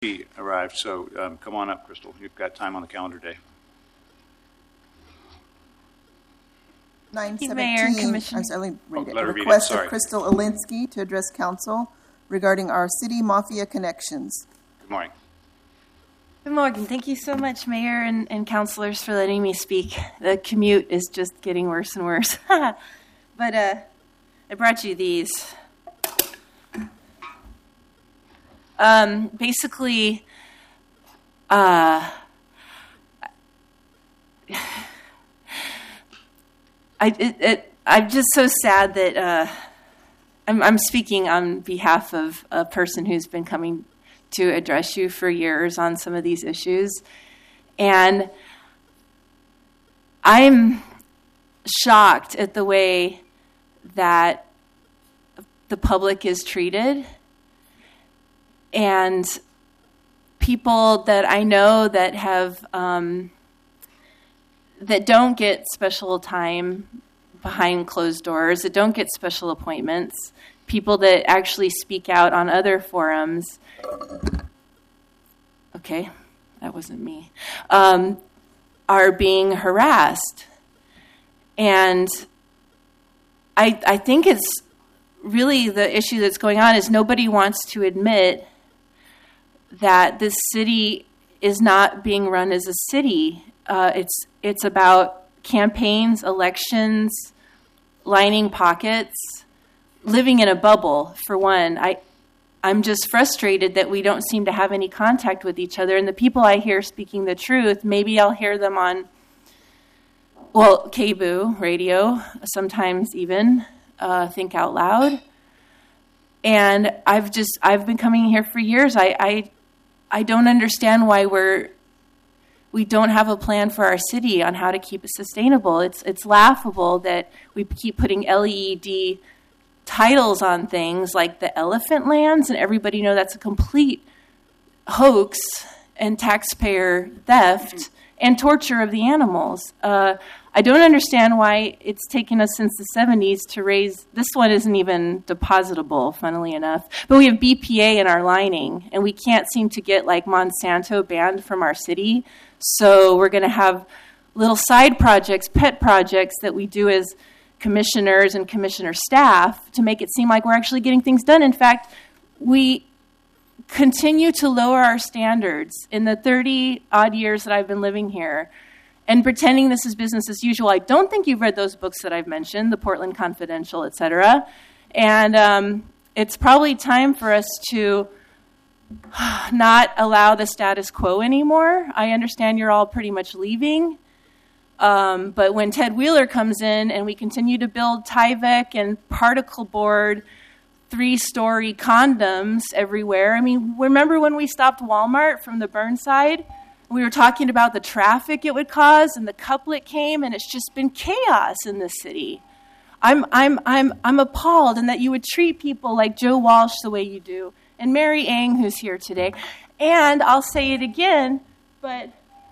He arrived, so come on up, Crystal. You've got time on the calendar day. 9:17. I'm sorry, let me read it. let her read it, Request sorry. of Crystal Alinsky to address council regarding our city mafia connections. Good morning. Good morning. Thank you so much, Mayor and councilors, for letting me speak. The commute is just getting worse and worse. But I brought you these. Basically, I'm just so sad that I'm speaking on behalf of a person who's been coming to address you for years on some of these issues. And I'm shocked at the way that the public is treated. And people that I know that have that don't get special time behind closed doors, that don't get special appointments, people that actually speak out on other forums. Okay, that wasn't me. Are being harassed. And I think it's really the issue that's going on is nobody wants to admit that this city is not being run as a city. It's about campaigns, elections, lining pockets, living in a bubble, for one. I'm just frustrated that we don't seem to have any contact with each other. And the people I hear speaking the truth, maybe I'll hear them on, KBOO radio, sometimes even Think Out Loud. And I've been coming here for years. I don't understand why we don't have a plan for our city on how to keep it sustainable. It's laughable that we keep putting LED titles on things like the elephant lands, and everybody know that's a complete hoax and taxpayer theft and torture of the animals. I don't understand why it's taken us since the 70s to raise, this one isn't even depositable, funnily enough, but we have BPA in our lining, and we can't seem to get like Monsanto banned from our city. So we're going to have little side projects, pet projects that we do as commissioners and commissioner staff to make it seem like we're actually getting things done. In fact, we continue to lower our standards in the 30-odd years that I've been living here and pretending this is business as usual. I don't think you've read those books that I've mentioned, the Portland Confidential, et cetera. And it's probably time for us to not allow the status quo anymore. I understand you're all pretty much leaving. But when Ted Wheeler comes in and we continue to build Tyvek and particle board 3-story condoms everywhere. I mean, remember when we stopped Walmart from the Burnside? We were talking about the traffic it would cause, and the couplet came, and it's just been chaos in this city. I'm appalled, and that you would treat people like Joe Walsh the way you do, and Mary Ang, who's here today. And I'll say it again, but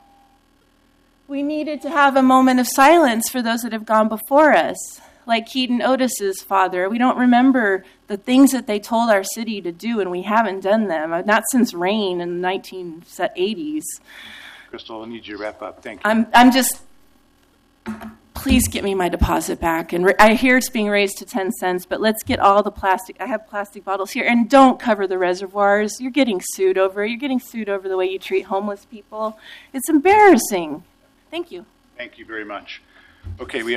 we needed to have a moment of silence for those that have gone before us, like Keaton Otis's father. We don't remember the things that they told our city to do, and we haven't done them, not since RAIN in the 1980s. Crystal, I need you to wrap up. Thank you. I'm just, please get me my deposit back. And I hear it's being raised to 10 cents, but let's get all the plastic. I have plastic bottles here, and don't cover the reservoirs. You're getting sued over it. You're getting sued over the way you treat homeless people. It's embarrassing. Thank you. Thank you very much. Okay, we